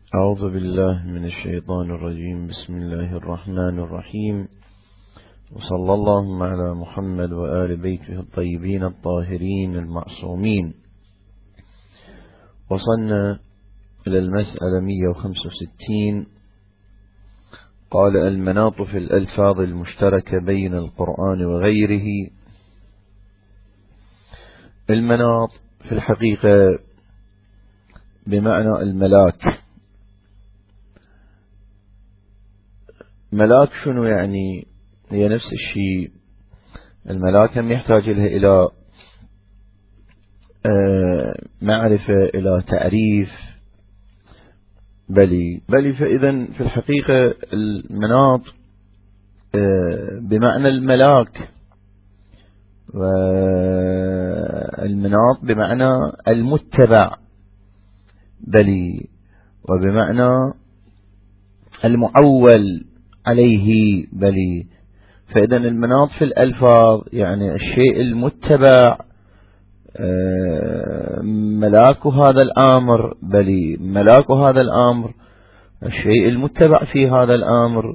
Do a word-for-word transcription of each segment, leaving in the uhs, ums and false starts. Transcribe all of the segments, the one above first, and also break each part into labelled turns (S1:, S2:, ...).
S1: أعوذ بالله من الشيطان الرجيم. بسم الله الرحمن الرحيم، وصلى الله على محمد وآل بيته الطيبين الطاهرين المعصومين. وصلنا إلى المسألة مئة وخمسة وستين. قال: المناط في الألفاظ المشتركة بين القرآن وغيره. المناط في الحقيقة بمعنى الملاك. ملاك شنو يعني؟ هي نفس الشيء. الملاك هم يحتاج لها إلى معرفة، إلى تعريف. بلي بلي فإذا في الحقيقة المناط بمعنى الملاك، والمناط بمعنى المتبع، بلي وبمعنى المعول عليه، بلي. فإذا المناط في الألفاظ يعني الشيء المتبع، ملاك هذا الأمر، بلي ملاك هذا الأمر، الشيء المتبع في هذا الأمر،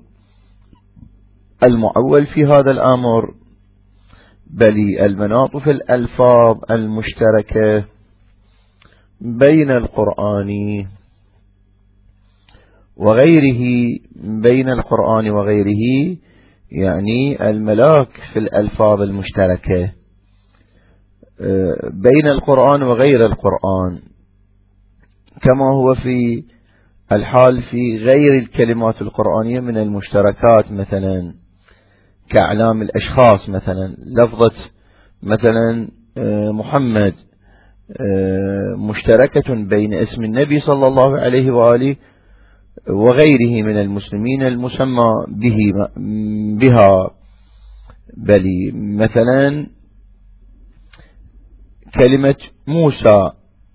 S1: المعول في هذا الأمر، بلي المناط في الألفاظ المشتركة بين القرآن وغيره. بين القرآن وغيره يعني الملاك في الألفاظ المشتركة بين القرآن وغير القرآن، كما هو في الحال في غير الكلمات القرآنية من المشتركات، مثلا كأعلام الأشخاص، مثلا لفظة مثلا محمد مشتركة بين اسم النبي صلى الله عليه وآله وغيره من المسلمين المسمى به بها، بل مثلا كلمة موسى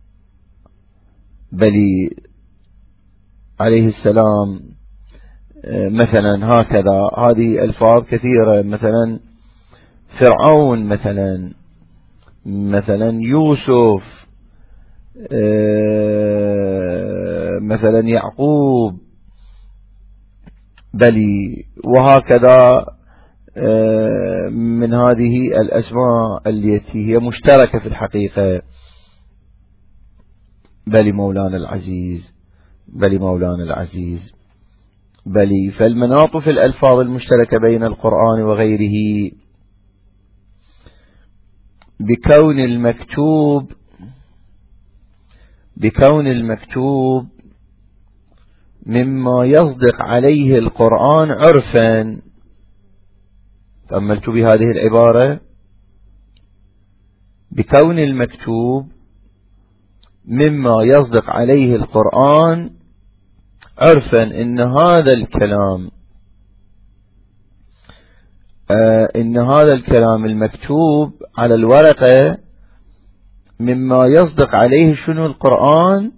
S1: بل عليه السلام، مثلا هكذا. هذه ألفاظ كثيرة، مثلا فرعون، مثلا مثلا يوسف، مثلا يعقوب، بلي وهكذا من هذه الأسماء التي هي مشتركة في الحقيقة. بلي مولانا العزيز، بلي مولانا العزيز، بلي. فالمناط في الألفاظ المشتركة بين القرآن وغيره بكون المكتوب بكون المكتوب مما يصدق عليه القرآن عرفا. تأملت بهذه العبارة: بكون المكتوب مما يصدق عليه القرآن عرفا، إن هذا الكلام آه إن هذا الكلام المكتوب على الورقة مما يصدق عليه شنو القرآن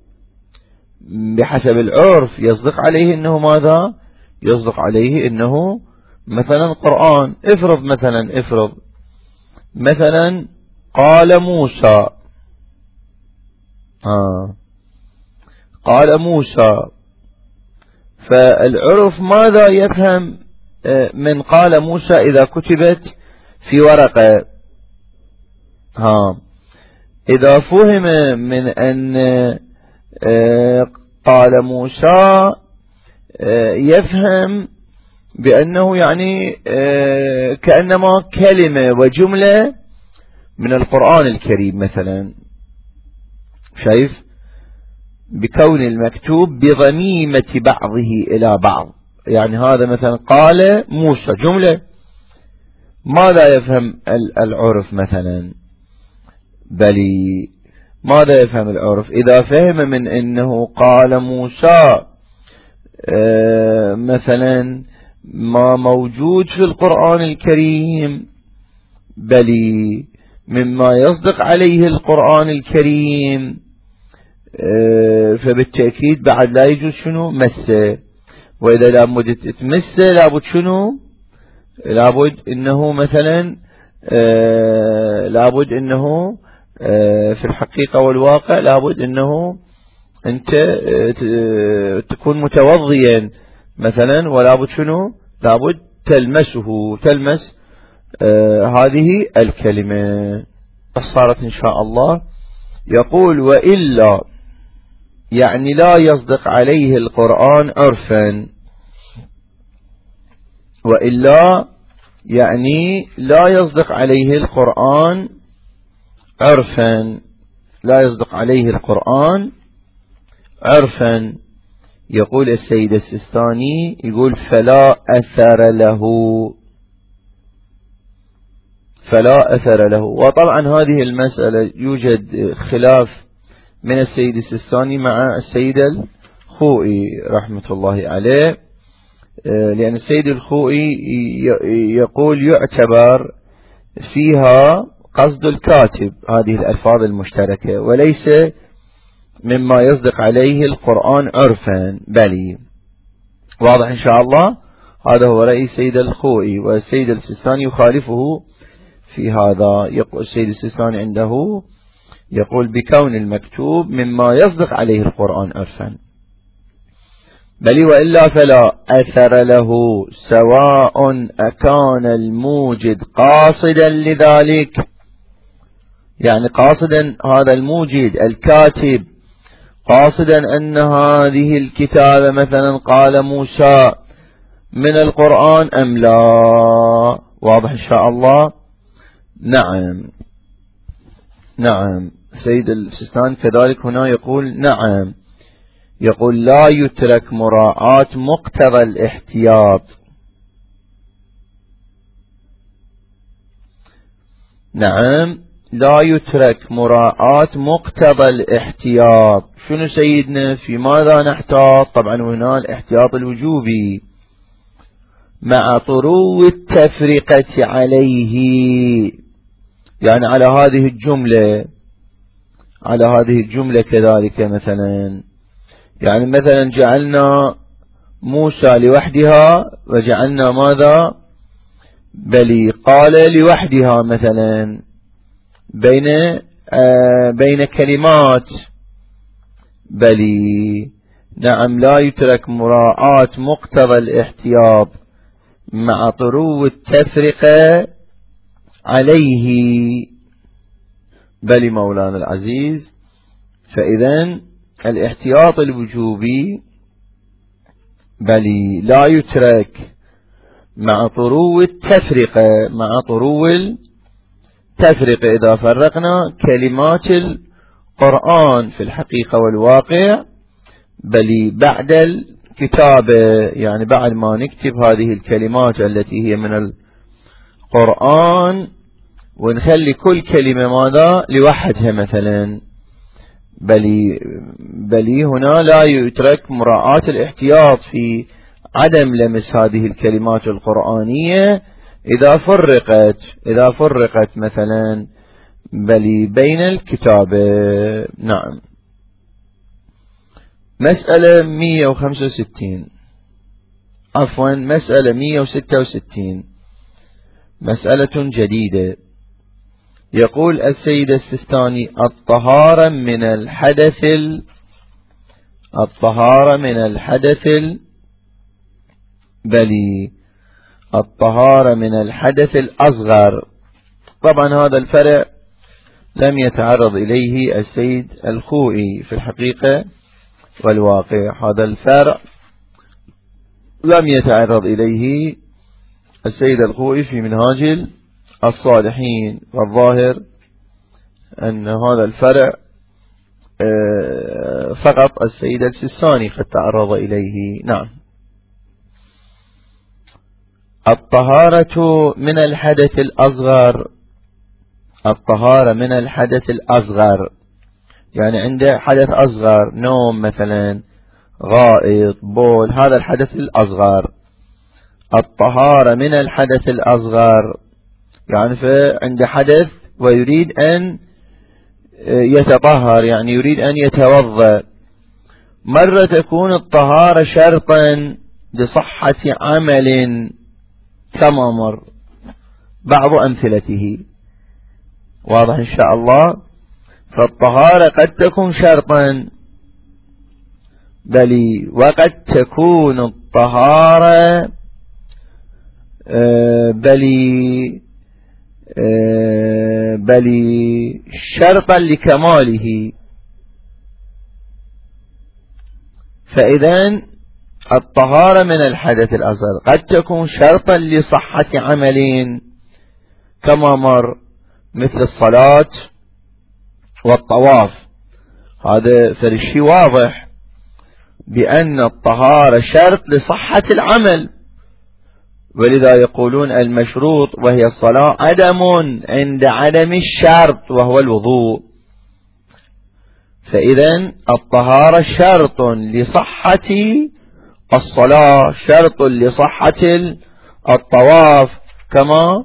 S1: بحسب العرف. يصدق عليه إنه ماذا؟ يصدق عليه إنه مثلا قرآن. افرض مثلا افرض مثلا قال موسى، آه قال موسى، فالعرف ماذا يفهم من قال موسى إذا كتبت في ورقة؟ ها إذا فهم من أن قال موسى يفهم بأنه يعني كأنما كلمة وجملة من القرآن الكريم مثلا. شايف؟ بكون المكتوب بضميمة بعضه إلى بعض، يعني هذا مثلا قال موسى جملة، ماذا يفهم العرف مثلا؟ بلي ماذا يفهم العرف؟ إذا فهم من أنه قال موسى مثلا ما موجود في القرآن الكريم، بلي مما يصدق عليه القرآن الكريم، فبالتأكيد بعد لا يجوز شنو؟ مسه. وإذا لابد تمسه لابد شنو؟ لابد إنه مثلا لابد إنه في الحقيقة والواقع لابد إنه أنت تكون متوضيا مثلا، ولا بد شنو؟ لابد تلمسه، تلمس آه هذه الكلمة. صارت إن شاء الله. يقول وإلا يعني لا يصدق عليه القرآن عرفا، وإلا يعني لا يصدق عليه القرآن عرفا، لا يصدق عليه القرآن عرفا. يقول السيد السيستاني يقول فلا أثر له، فلا أثر له. وطبعا هذه المسألة يوجد خلاف من السيد السيستاني مع السيد الخوئي رحمة الله عليه، لأن السيد الخوئي يقول يعتبر فيها قصد الكاتب هذه الألفاظ المشتركة، وليس مما يصدق عليه القرآن عرفا. بل واضح إن شاء الله. هذا هو رأي السيد الخوئي، والسيد السيستاني يخالفه في هذا. يقول السيد السيستاني عنده يقول بكون المكتوب مما يصدق عليه القرآن عرفا. بل وإلا فلا أثر له، سواء أكان الموجد قاصدا لذلك، يعني قاصدا هذا الموجد الكاتب قاصدا أن هذه الكتابة مثلا قال موسى من القرآن أم لا. واضح إن شاء الله. نعم نعم. سيد السيستاني كذلك هنا يقول نعم، يقول لا يترك مراعاة مقتضى الاحتياط. نعم لا يترك مراعاة مقتضى الاحتياط. شنو سيدنا؟ في ماذا نحتاط؟ طبعا هنا الاحتياط الوجوبي مع طرو التفرقة عليه، يعني على هذه الجملة، على هذه الجملة كذلك. مثلا يعني مثلا جعلنا موسى لوحدها وجعلنا ماذا؟ بل قال لوحدها مثلا بين آه بين كلمات بل. نعم لا يترك مراعاة مقتضى الاحتياط مع طرو التفرقة عليه. بل مولانا العزيز. فإذن الاحتياط الوجوبي بل لا يترك مع طرو التفرقة، مع طرو التفرقة إذا فرقنا كلمات القرآن في الحقيقة والواقع، بل بعد الكتابة، يعني بعد ما نكتب هذه الكلمات التي هي من القرآن ونخلي كل كلمة ماذا؟ لوحدها مثلا. بل بل هنا لا يترك مراعاة الاحتياط في عدم لمس هذه الكلمات القرآنية إذا فرقت إذا فرقت مثلا بل بين الكتابة. نعم. مسألة مئة وخمسة وستين، عفوا مسألة مئة وستة وستين، مسألة جديدة. يقول السيد السيستاني الطهارة من الحدث ال... الطهارة من الحدث ال... بلي الطهارة من الحدث الأصغر. طبعا هذا الفرع لم يتعرض إليه السيد الخوئي في الحقيقة والواقع، هذا الفرع لم يتعرض إليه السيد الخوئي في منهاج الصالحين، والظاهر أن هذا الفرع فقط السيد السيستاني قد تعرض إليه. نعم. الطهارة من الحدث الأصغر، الطهارة من الحدث الأصغر يعني عنده حدث أصغر، نوم مثلا، غائط، بول، هذا الحدث الأصغر. الطهارة من الحدث الأصغر يعني فعنده حدث ويريد أن يتطهر، يعني يريد أن يتوضأ. مرة تكون الطهارة شرطا لصحة عمل كما مر بعض أمثلته. واضح إن شاء الله. فالطهارة قد تكون شرطا بل وقد تكون الطهارة بل بل شرطا لكماله. فإذن الطهارة من الحدث الأصغر قد تكون شرطا لصحة عمل كما مر، مثل الصلاة والطواف. هذا فرشي واضح بأن الطهارة شرط لصحة العمل، ولذا يقولون المشروط وهي الصلاة عدم عند عدم الشرط وهو الوضوء. فإذن الطهارة شرط لصحة الصلاة، شرط لصحة الطواف كما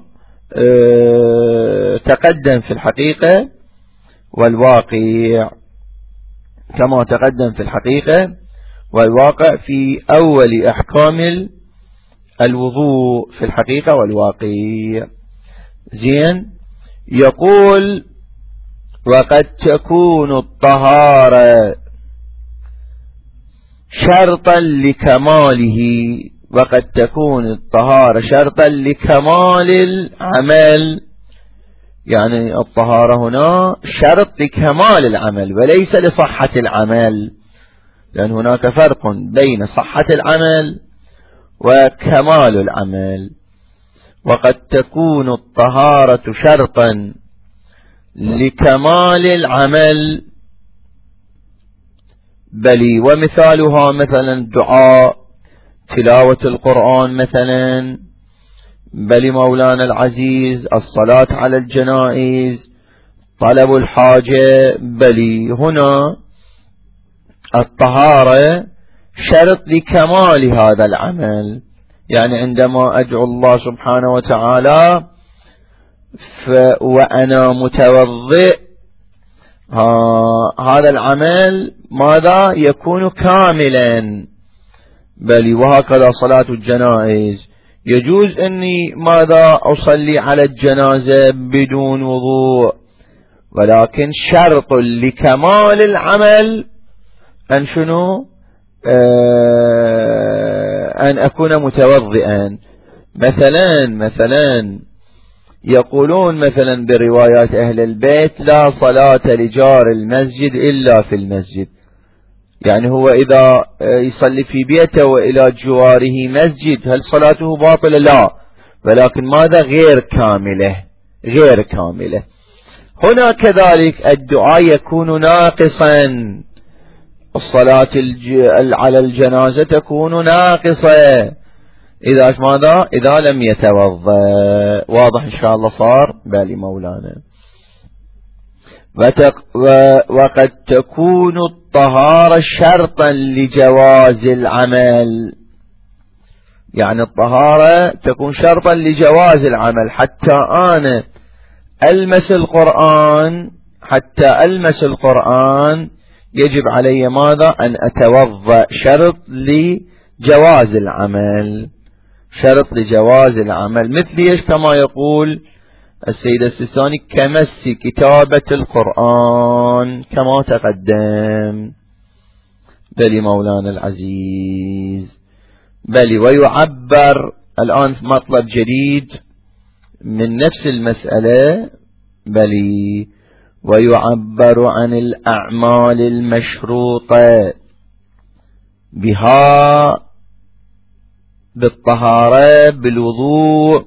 S1: تقدم في الحقيقة والواقع، كما تقدم في الحقيقة والواقع في أول أحكام الوضوء في الحقيقة والواقع. زين. يقول وقد تكون الطهارة شرطا لكماله، وقد تكون الطهارة شرطا لكمال العمل، يعني الطهارة هنا شرط لكمال العمل وليس لصحة العمل، لأن هناك فرق بين صحة العمل وكمال العمل. وقد تكون الطهارة شرطا لكمال العمل بل ومثالها مثلا الدعاء، تلاوة القرآن مثلا، بل مولانا العزيز الصلاة على الجنائز، طلب الحاجة. بل هنا الطهارة شرط لكمال هذا العمل، يعني عندما أدعو الله سبحانه وتعالى وأنا متوضئ، هذا العمل ماذا يكون كاملا. بل وهكذا صلاة الجنائز، يجوز أني ماذا أصلي على الجنازة بدون وضوء، ولكن شرط لكمال العمل أن شنو آه أن أكون متوضئا. مثلا مثلا يقولون مثلا بروايات أهل البيت لا صلاة لجار المسجد إلا في المسجد، يعني هو إذا يصلي في بيته وإلى جواره مسجد هل صلاته باطلة؟ لا، ولكن ماذا غير كاملة، غير كاملة. هنا كذلك الدعاء يكون ناقصا، الصلاة على الجنازة تكون ناقصة إذا ماذا إذا لم يتوضأ. واضح إن شاء الله صار؟ بالي مولانا. وقد تكون الطهارة شرطا لجواز العمل، يعني الطهارة تكون شرطا لجواز العمل. حتى أنا ألمس القرآن، حتى ألمس القرآن يجب علي ماذا؟ أن أتوضأ، شرط لجواز العمل، شرط لجواز العمل. مثل إيش؟ كما يقول السيد السيستاني كمس كتابة القرآن كما تقدم. بل مولانا العزيز. بل ويعبر الآن في مطلب جديد من نفس المسألة. بل ويعبر عن الأعمال المشروطة بها بالطهارة بالوضوء،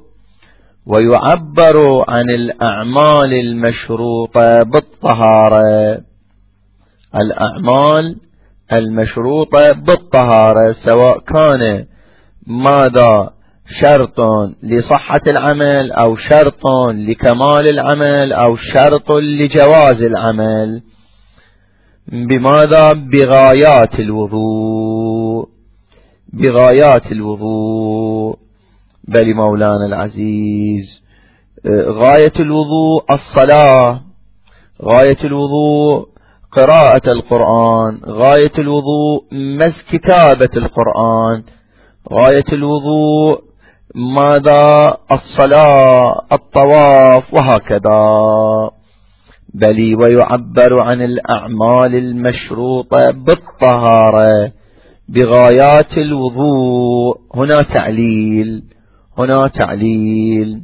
S1: ويعبر عن الأعمال المشروطة بالطهارة. الأعمال المشروطة بالطهارة سواء كان ماذا شرط لصحة العمل أو شرط لكمال العمل أو شرط لجواز العمل، بماذا؟ بغايات الوضوء، بغايات الوضوء. بل مولانا العزيز غاية الوضوء الصلاة، غاية الوضوء قراءة القرآن، غاية الوضوء مس كتابة القرآن، غاية الوضوء ماذا؟ الصلاة، الطواف، وهكذا. بل ويعبر عن الأعمال المشروطة بالطهارة بغايات الوضوء. هنا تعليل، هنا تعليل.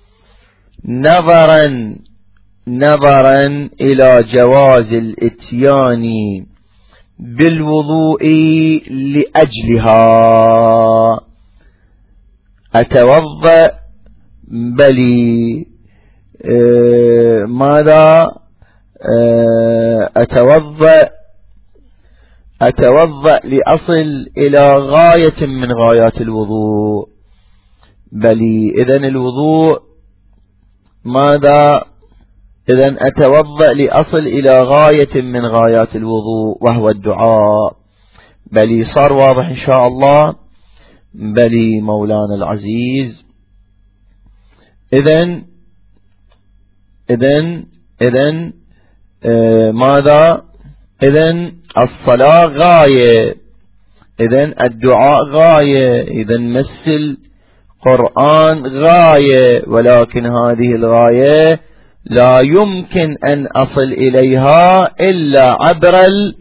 S1: نظرا نظرا إلى جواز الإتيان بالوضوء لأجلها أتوضأ بلي آه ماذا آه أتوضأ أتوضأ لأصل إلى غاية من غايات الوضوء. بلي إذن الوضوء ماذا؟ إذن أتوضأ لأصل إلى غاية من غايات الوضوء وهو الدعاء. بلي صار واضح إن شاء الله. بلي مولانا العزيز. إذن إذن إذن آه ماذا؟ إذن الصلاة غاية، إذن الدعاء غاية، إذن مس القرآن غاية، ولكن هذه الغاية لا يمكن أن أصل إليها إلا عبر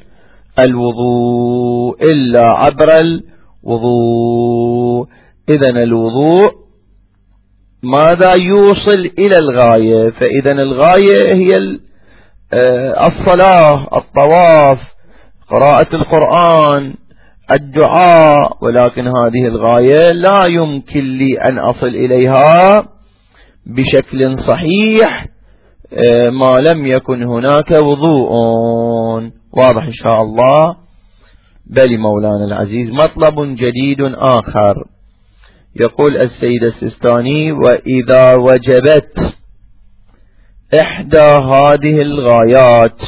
S1: الوضوء، إلا عبر الوضوء. إذن الوضوء ماذا؟ يوصل إلى الغاية. فإذن الغاية هي الصلاة، الطواف، قراءة القرآن، الدعاء، ولكن هذه الغاية لا يمكن لي أن أصل إليها بشكل صحيح ما لم يكن هناك وضوء. واضح إن شاء الله. بل مولانا العزيز مطلب جديد آخر. يقول السيد السيستاني: وإذا وجبت إحدى هذه الغايات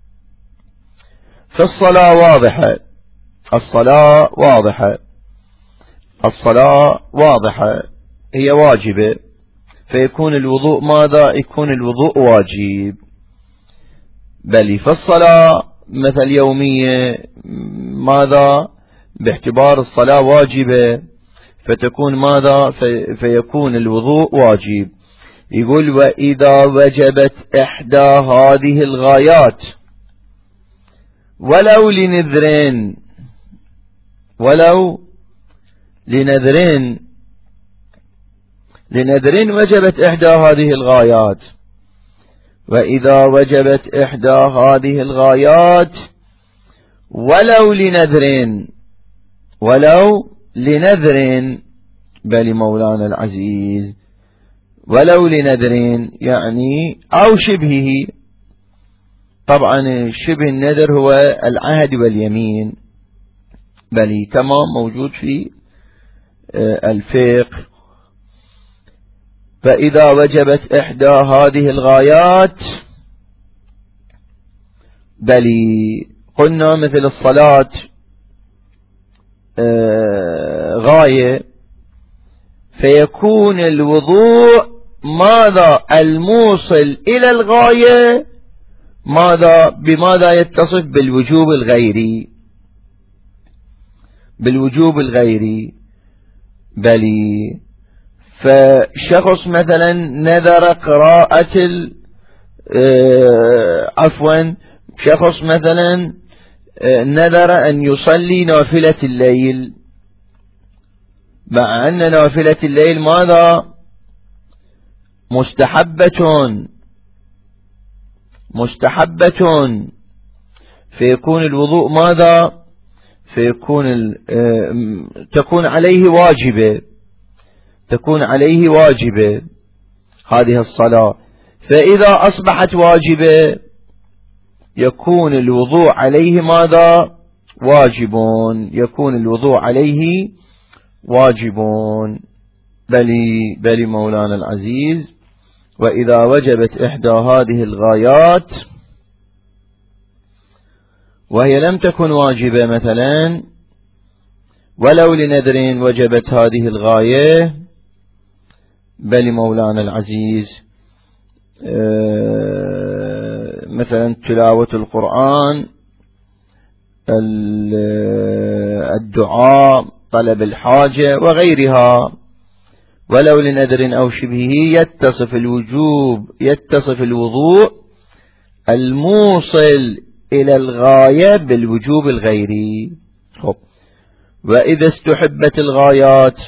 S1: فالصلاة واضحة، الصلاة واضحة، الصلاة واضحة هي واجبة، فيكون الوضوء ماذا؟ يكون الوضوء واجب. بل فالصلاة مثل يومية ماذا؟ باعتبار الصلاة واجبة فتكون ماذا؟ في فيكون الوضوء واجب. يقول: وإذا وجبت إحدى هذه الغايات ولو لنذرين، ولو لنذرين لنذرين وجبت إحدى هذه الغايات. وإذا وجبت إحدى هذه الغايات ولو لنذرين، ولو لنذرين. بل مولانا العزيز ولو لنذرين يعني أو شبهه. طبعا شبه النذر هو العهد واليمين، بل كما موجود في الفقه. فإذا وجبت إحدى هذه الغايات، بل قلنا مثل الصلاة غاية، فيكون الوضوء ماذا؟ الموصل إلى الغاية ماذا؟ بماذا يتصف؟ بالوجوب الغيري، بالوجوب الغيري. بل فشخص مثلا نذر قراءة عفوا شخص مثلا نذر أن يصلي نافلة الليل، مع أن نافلة الليل ماذا؟ مستحبة، مستحبة، فيكون الوضوء ماذا؟ فيكون تكون عليه واجبة، تكون عليه واجبة هذه الصلاة. فإذا أصبحت واجبة يكون الوضوء عليه ماذا؟ واجب، يكون الوضوء عليه واجب. بل بل مولانا العزيز وإذا وجبت إحدى هذه الغايات وهي لم تكن واجبة مثلا ولو لنذر وجبت هذه الغاية. بل مولانا العزيز مثلا تلاوة القرآن، الدعاء، طلب الحاجة وغيرها، ولو لنذر أو شبهه يتصف الوجوب يتصف الوضوء الموصل إلى الغاية بالوجوب الغيري. خب وإذا استحبت الغايات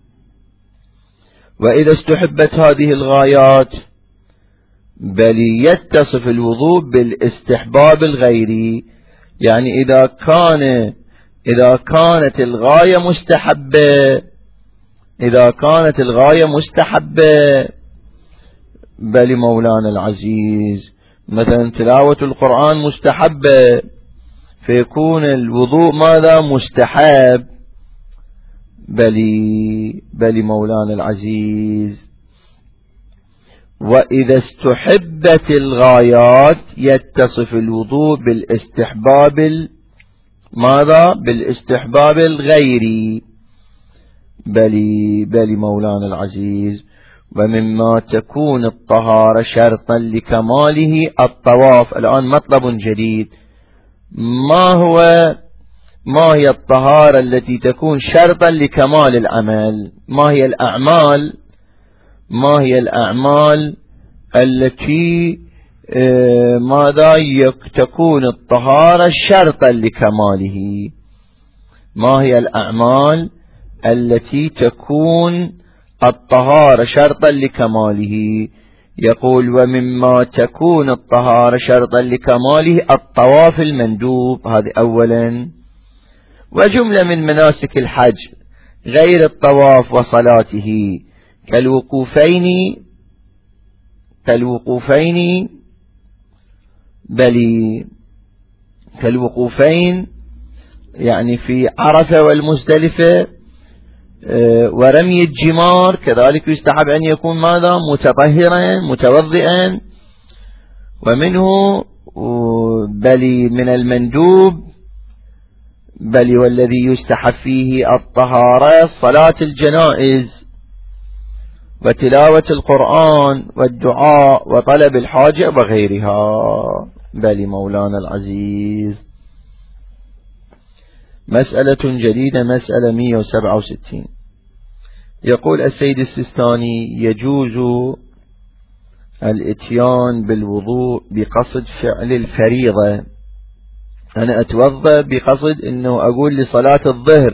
S1: وإذا استحبت هذه الغايات بل يتصف الوضوء بالاستحباب الغيري. يعني إذا كان إذا كانت الغاية مستحبة إذا كانت الغاية مستحبة بل مولانا العزيز مثلا تلاوة القرآن مستحبة فيكون الوضوء ماذا مستحب بل بل مولانا العزيز. وإذا استحبت الغايات يتصف الوضوء بالاستحباب ماذا بالاستحباب الغيري بل بل مولانا العزيز. ومما تكون الطهارة شرطا لكماله الطواف. الآن مطلب جديد، ما هو ما هي الطهارة التي تكون شرطا لكمال العمل؟ ما هي الأعمال ما هي الأعمال التي ماذا تكون الطهارة شرطا لكماله؟ ما هي الأعمال التي تكون الطهارة شرطا لكماله؟ يقول ومما تكون الطهارة شرطا لكماله الطواف المندوب، هذه أولا. وجملة من مناسك الحج غير الطواف وصلاته كالوقوفين كالوقوفين بل كالوقوفين يعني في عرفة والمزدلفة ورمي الجمار كذلك يستحب أن يكون ماذا متطهرا متوضئا. ومنه بل من المندوب بل والذي يستحب فيه الطهارة صلاة الجنائز وتلاوة القرآن والدعاء وطلب الحاجة وغيرها بل مولانا العزيز. مسألة جديدة، مسألة مئة وسبعة وستين. يقول السيد السيستاني يجوز الاتيان بالوضوء بقصد فعل الفريضة. أنا أتوضأ بقصد أنه أقول لصلاة الظهر،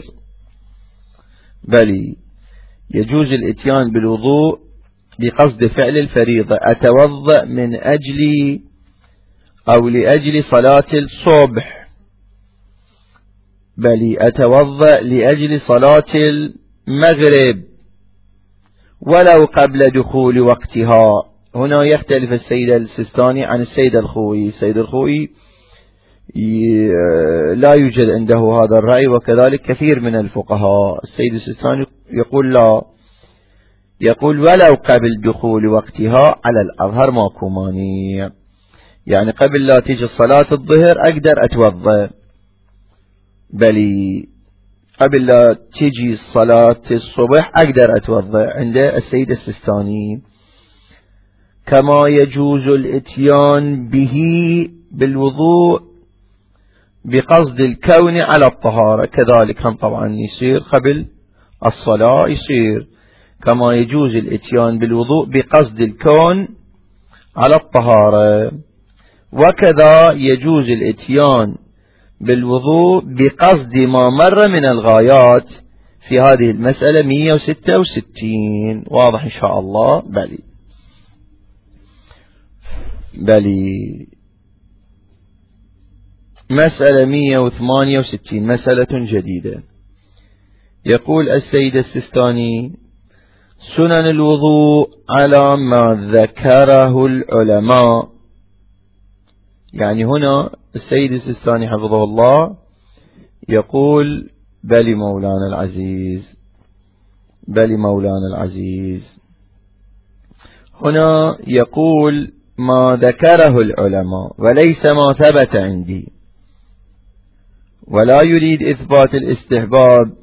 S1: بل يجوز الاتيان بالوضوء بقصد فعل الفريضة. أتوضأ من أجل أو لأجل صلاة الصبح، بل أتوضأ لأجل صلاة المغرب ولو قبل دخول وقتها. هنا يختلف السيد السيستاني عن السيد الخوئي. السيد الخوئي لا يوجد عنده هذا الرأي، وكذلك كثير من الفقهاء. السيد السيستاني يقول لا، يقول ولو قبل دخول وقتها على الأظهر ماكو مانع. يعني قبل لا تيجي صلاة الظهر أقدر أتوضأ، بل قبل لا تيجي صلاة الصبح أقدر أتوضأ عند السيد السيستاني. كما يجوز الاتيان به بالوضوء بقصد الكون على الطهارة، كذلك هم طبعا يصير قبل الصلاة يصير. كما يجوز الاتيان بالوضوء بقصد الكون على الطهارة، وكذا يجوز الاتيان بالوضوء بقصد ما مر من الغايات في هذه المسألة مئة وستة وستين. واضح إن شاء الله؟ بلي بلي. مسألة مئة وثمانية وستين، مسألة جديدة. يقول السيد السيستاني سنن الوضوء على ما ذكره العلماء. يعني هنا السيد السيستاني حفظه الله يقول بل مولانا العزيز بل مولانا العزيز. هنا يقول ما ذكره العلماء وليس ما ثبت عندي، ولا يريد إثبات الاستحباب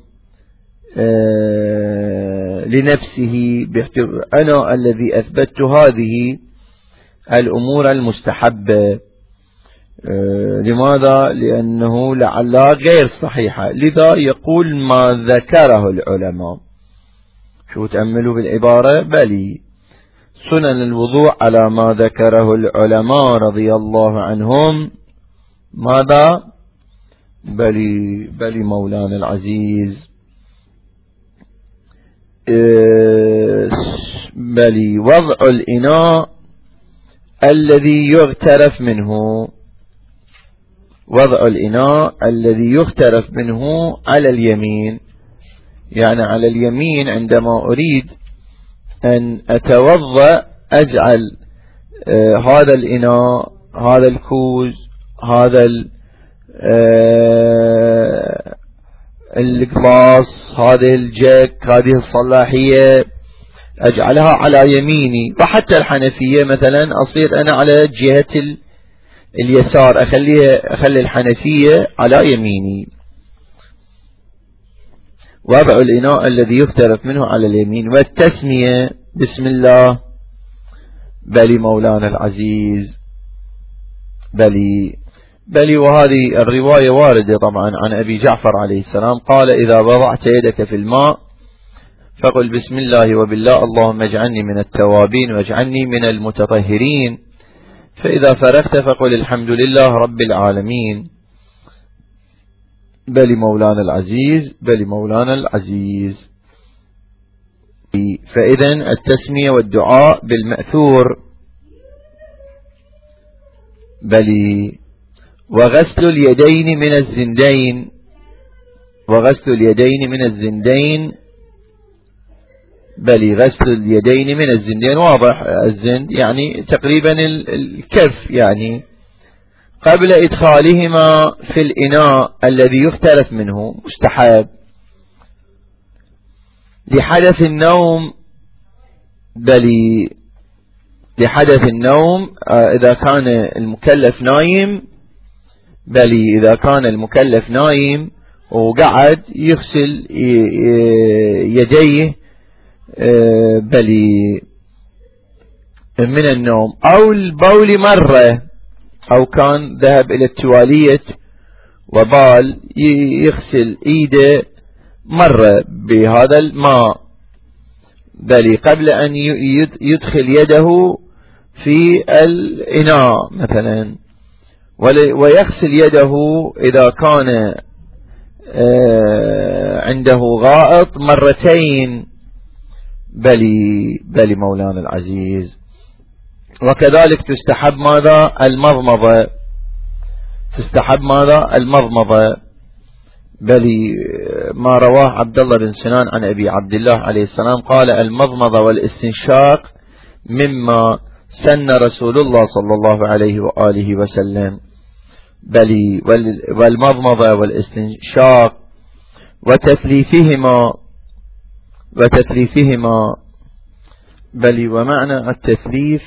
S1: آه لنفسه. أنا الذي أثبت هذه الأمور المستحبة. آه لماذا؟ لأنه لعلها غير صحيحة، لذا يقول ما ذكره العلماء. شو تأملوا بالعبارة؟ بلي سنن الوضوء على ما ذكره العلماء رضي الله عنهم. ماذا؟ بلي بلي مولانا العزيز. بلي وضع الإناء الذي يغترف منه، وضع الإناء الذي يغترف منه على اليمين، يعني على اليمين عندما أريد أن أتوضأ أجعل آه هذا الإناء، هذا الكوز، هذا آه القلاص، هذه الجك، هذه الصلاحية أجعلها على يميني. وحتى الحنفية مثلا أصير أنا على جهة اليسار، أخليها أخلي الحنفية على يميني. وضع الإناء الذي يختلف منه على اليمين. والتسمية بسم الله. بلي مولانا العزيز. بلي بلي وهذه الرواية واردة طبعا عن أبي جعفر عليه السلام قال: إذا وضعت يدك في الماء فقل بسم الله وبالله اللهم اجعلني من التوابين واجعلني من المتطهرين، فإذا فرغت فقل الحمد لله رب العالمين. بلي مولانا العزيز. بلي مولانا العزيز. فإذا التسمية والدعاء بالمأثور. بلي وغسل اليدين من الزندين. وغسل اليدين من الزندين. بلي غسل اليدين من الزندين واضح، الزند يعني تقريبا الكف، يعني قبل إدخالهما في الإناء الذي يختلف منه، مستحب. لحدث النوم. بلي لحدث النوم إذا كان المكلف نايم. بلي إذا كان المكلف نايم وقعد يغسل يديه بلي من النوم، أو البول مرة، أو كان ذهب إلى التوالية وبال يغسل إيده مرة بهذا الماء. بلي قبل أن يدخل يده في الإناء مثلا، ويغسل يده إذا كان عنده غائط مرتين. بلي بلي مولانا العزيز. وكذلك تستحب ماذا؟ المضمضة. تستحب ماذا؟ المضمضة. بلي ما رواه عبد الله بن سنان عن أبي عبد الله عليه السلام قال: المضمضة والاستنشاق مما سن رسول الله صلى الله عليه وآله وسلم. بلي والمضمضة والاستنشاق وتثليثهما وتثليثهما بلي ومعنى التثليث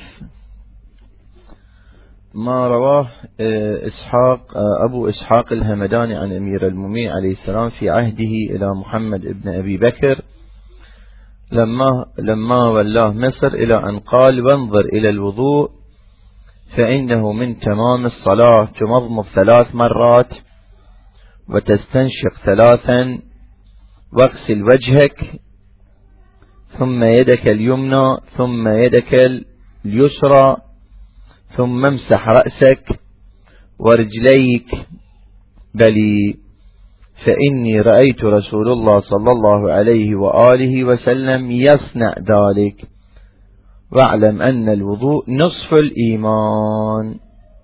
S1: ما رواه إسحاق أبو إسحاق الهمداني عن أمير المؤمنين عليه السلام في عهده إلى محمد بن أبي بكر لما لما ولاه مصر، إلى أن قال: وانظر إلى الوضوء فإنه من تمام الصلاة، تمضمض ثلاث مرات وتستنشق ثلاثا، واغسل وجهك ثم يدك اليمنى ثم يدك اليسرى ثم امسح رأسك ورجليك. بلي فإني رأيت رسول الله صلى الله عليه وآله وسلم يصنع ذلك، واعلم أن الوضوء نصف الإيمان.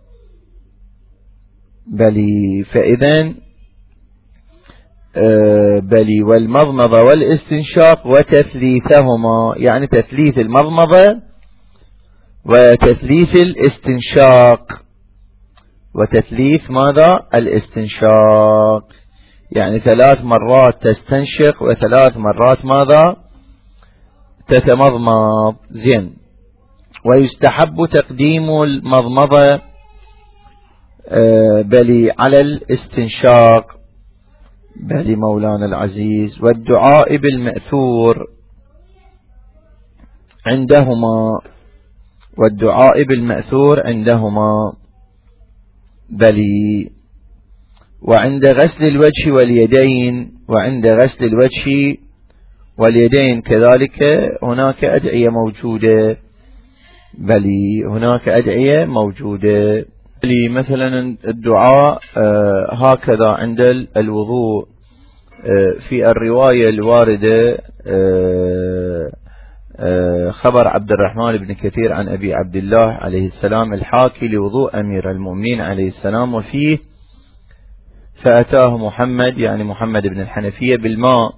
S1: بلي فإذن بلي والمضمضة والاستنشاق وتثليثهما، يعني تثليث المضمضة وتثليث الاستنشاق، وتثليث ماذا؟ الاستنشاق، يعني ثلاث مرات تستنشق وثلاث مرات ماذا؟ تتمضمض. زين. ويستحب تقديم المضمضة بلي على الاستنشاق. بلي مولانا العزيز. والدعاء بالمأثور عندهما والدعاء بالمأثور عندهما. بلي وعند غسل الوجه واليدين وعند غسل الوجه واليدين كذلك هناك أدعية موجودة. بلي هناك أدعية موجودة. مثلا الدعاء هكذا عند الوضوء في الرواية الواردة خبر عبد الرحمن بن كثير عن أبي عبد الله عليه السلام الحاكي لوضوء أمير المؤمنين عليه السلام، وفيه فأتاه محمد يعني محمد بن الحنفية بالماء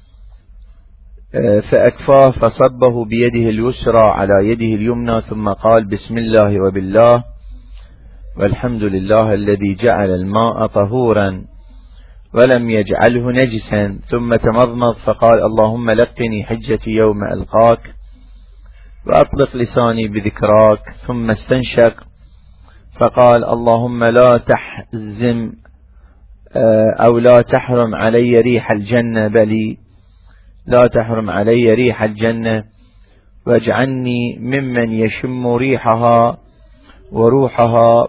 S1: فأكفاه فصبه بيده اليسرى على يده اليمنى ثم قال بسم الله وبالله والحمد لله الذي جعل الماء طهورا ولم يجعله نجسا، ثم تمضمض فقال اللهم لقني حجتي يوم ألقاك وأطلق لساني بذكراك، ثم استنشق فقال اللهم لا تحزم أو لا تحرم علي ريح الجنة، بل لا تحرم علي ريح الجنة واجعلني ممن يشم ريحها وروحها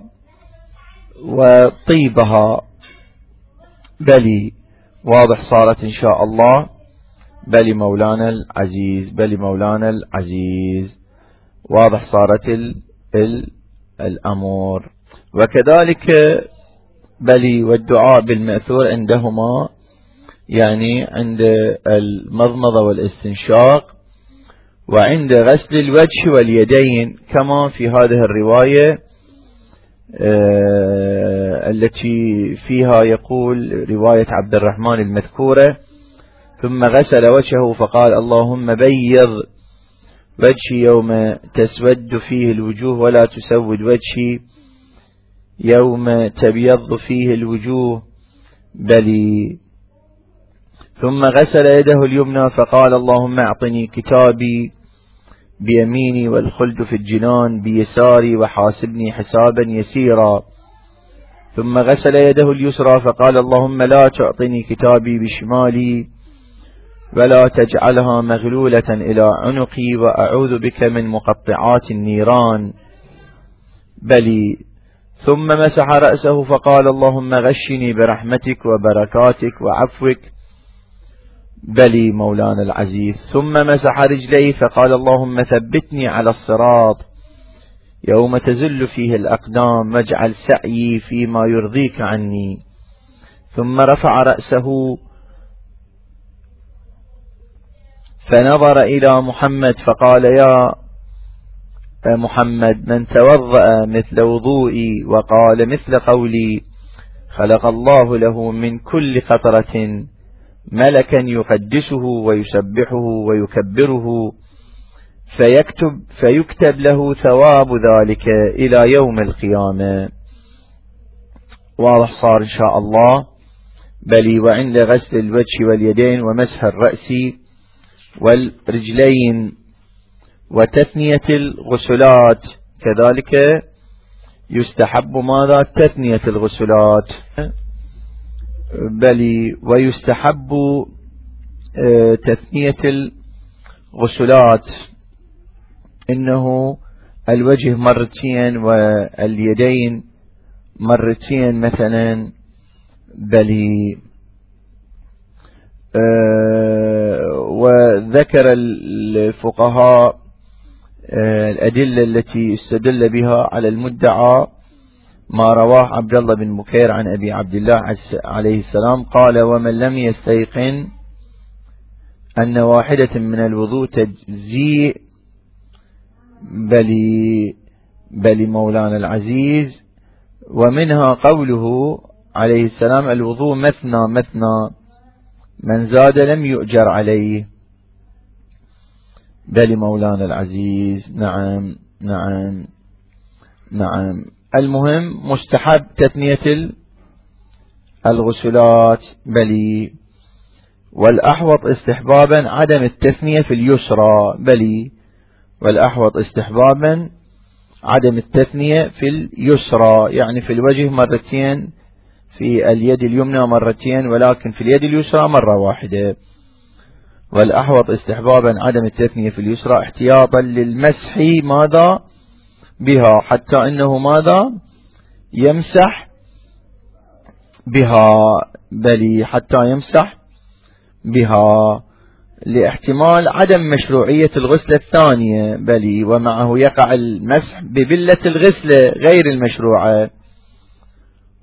S1: وطيبها. بلي واضح صارت إن شاء الله. بلي مولانا العزيز، بلي مولانا العزيز، واضح صارت ال ال الأمور. وكذلك بلي والدعاء بالمأثور عندهما يعني عند المضمضة والاستنشاق وعند غسل الوجه واليدين، كما في هذه الرواية آه التي فيها يقول رواية عبد الرحمن المذكورة ثم غسل وجهه فقال اللهم بيض وجهي يوم تسود فيه الوجوه ولا تسود وجهي يوم تبيض فيه الوجوه. بلي ثم غسل يده اليمنى فقال اللهم اعطني كتابي بيميني والخلد في الجنان بيساري وحاسبني حسابا يسيرا. ثم غسل يده اليسرى فقال اللهم لا تعطني كتابي بشمالي ولا تجعلها مغلولة إلى عنقي وأعوذ بك من مقطعات النيران. بلي ثم مسح رأسه فقال اللهم غشني برحمتك وبركاتك وعفوك. بلي مولانا العزيز. ثم مسح رجليه فقال اللهم ثبتني على الصراط يوم تزل فيه الأقدام واجعل سعيي فيما يرضيك عني. ثم رفع رأسه فنظر إلى محمد فقال يا محمد من توضأ مثل وضوئي وقال مثل قولي خلق الله له من كل قطرة ملكا يقدسه ويسبحه ويكبره فيكتب, فيكتب له ثواب ذلك إلى يوم القيامة. واضح صار إن شاء الله. بلي وعند غسل الوجه واليدين ومسح الرأس والرجلين وتثنية الغسلات كذلك يستحب ماذا؟ تثنية الغسلات. بل ويستحب تثنية الغسلات إنه الوجه مرتين واليدين مرتين مثلا. بل وذكر الفقهاء الأدلة التي استدل بها على المدعى ما رواه عبد الله بن مكير عن أبي عبد الله عليه السلام قال ومن لم يستيقن أن واحدة من الوضوء تجزي. بل بل مولانا العزيز. ومنها قوله عليه السلام الوضوء مثنى مثنى من زاد لم يؤجر عليه. بل مولانا العزيز. نعم نعم نعم. المهم مستحب تثنية الغسلات. بلي والأحوط استحبابا عدم التثنية في اليسرى. بلي والأحوط استحبابا عدم التثنية في اليسرى يعني في الوجه مرتين في اليد اليمنى مرتين ولكن في اليد اليسرى مرة واحدة. والأحوط استحبابا عدم التثنية في اليسرى احتياطا للمسح ماذا بها حتى إنه ماذا يمسح بها. بل حتى يمسح بها لاحتمال عدم مشروعية الغسلة الثانية. بل ومعه يقع المسح ببلة الغسلة غير المشروعة.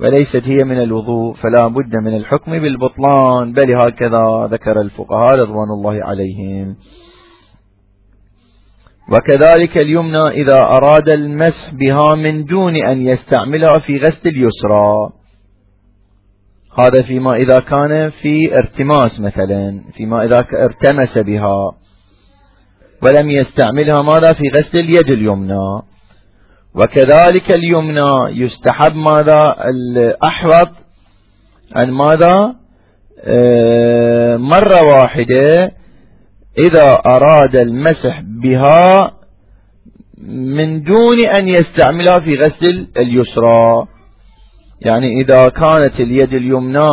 S1: وليست هي من الوضوء فلا بد من الحكم بالبطلان، بل هكذا ذكر الفقهاء رضوان الله عليهم. وكذلك اليمنى إذا أراد المسح بها من دون أن يستعملها في غسل اليسرى، هذا فيما إذا كان في ارتماس مثلا، فيما إذا ارتمس بها ولم يستعملها ماذا في غسل اليد اليمنى. وكذلك اليمنى يستحب ماذا الأحوط أن ماذا آه مرة واحدة إذا أراد المسح بها من دون أن يستعملها في غسل اليسرى. يعني إذا كانت اليد اليمنى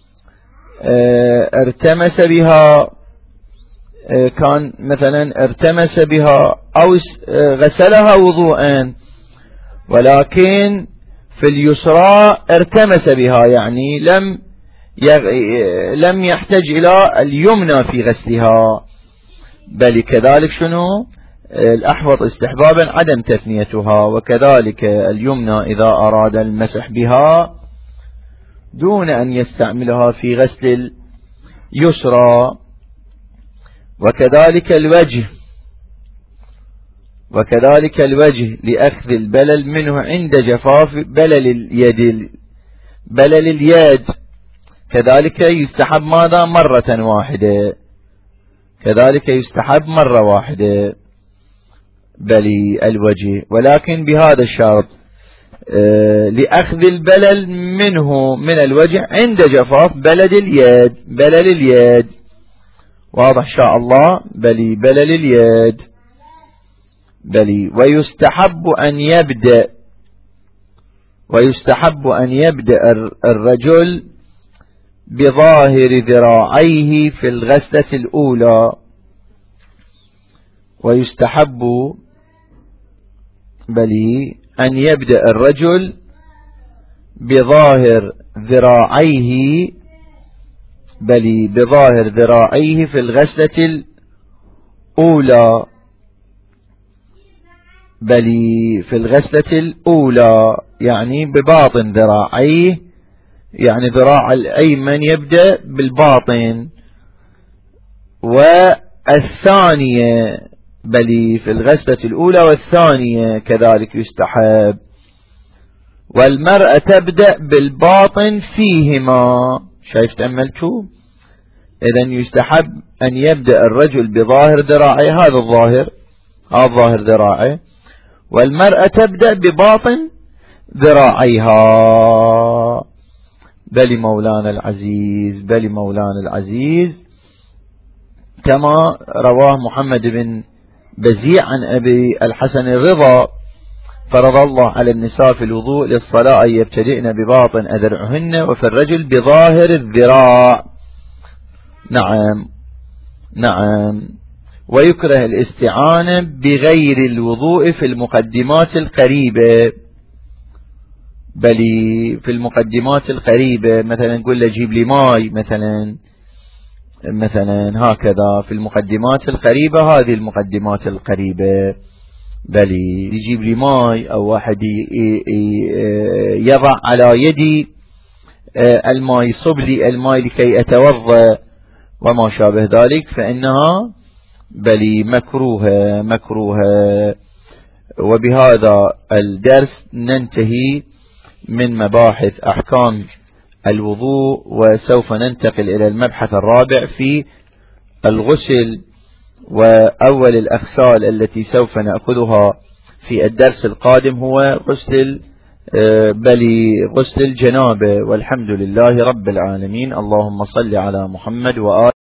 S1: اه ارتمس بها اه كان مثلا ارتمس بها أو اه غسلها وضوءا، ولكن في اليسرى ارتمس بها، يعني لم لم يحتاج إلى اليمنى في غسلها، بل كذلك شنو الأحوط استحبابا عدم تثنيتها. وكذلك اليمنى إذا أراد المسح بها دون أن يستعملها في غسل اليسرى. وكذلك الوجه وكذلك الوجه لأخذ البلل منه عند جفاف بلل اليد بلل اليد كذلك يستحب ماذا مرة واحدة، كذلك يستحب مرة واحدة بل الوجه، ولكن بهذا الشرط آه لأخذ البلل منه من الوجه عند جفاف بلل اليد بلل اليد واضح شاء الله، بل بلل اليد بل. ويستحب أن يبدأ ويستحب أن يبدأ الرجل بظاهر ذراعيه في الغسلة الأولى، ويستحب بل أن يبدأ الرجل بظاهر ذراعيه بل بظاهر ذراعيه في الغسلة الأولى بل في الغسلة الأولى يعني بباطن ذراعيه، يعني ذراع الأيمن يبدأ بالباطن. والثانية بل في الغسلة الأولى والثانية كذلك يستحب. والمرأة تبدأ بالباطن فيهما، شايف تأملتوا؟ إذن يستحب أن يبدأ الرجل بظاهر ذراعه، هذا الظاهر هذا ظاهر ذراعه، والمرأة تبدأ بباطن ذراعيها. بل مولانا العزيز بل مولانا العزيز كما رواه محمد بن بزيع عن أبي الحسن الرضا فرض الله على النساء في الوضوء للصلاة أن يبتدئن بباطن أذرعهن وفي الرجل بظاهر الذراع. نعم نعم. ويكره الاستعانة بغير الوضوء في المقدمات القريبة، بل في المقدمات القريبة مثلا نقول له جيب لي ماي مثلا مثلا هكذا في المقدمات القريبة، هذه المقدمات القريبة بل يجيب لي ماي، أو واحد يضع على يدي الماء يصب لي الماء لكي أتوضأ وما شابه ذلك، فإنها بل مكروهة مكروهة. وبهذا الدرس ننتهي من مباحث أحكام الوضوء، وسوف ننتقل إلى المبحث الرابع في الغسل. وأول الأغسال التي سوف نأخذها في الدرس القادم هو غسل بل غسل الجنابة. والحمد لله رب العالمين. اللهم صل على محمد وآله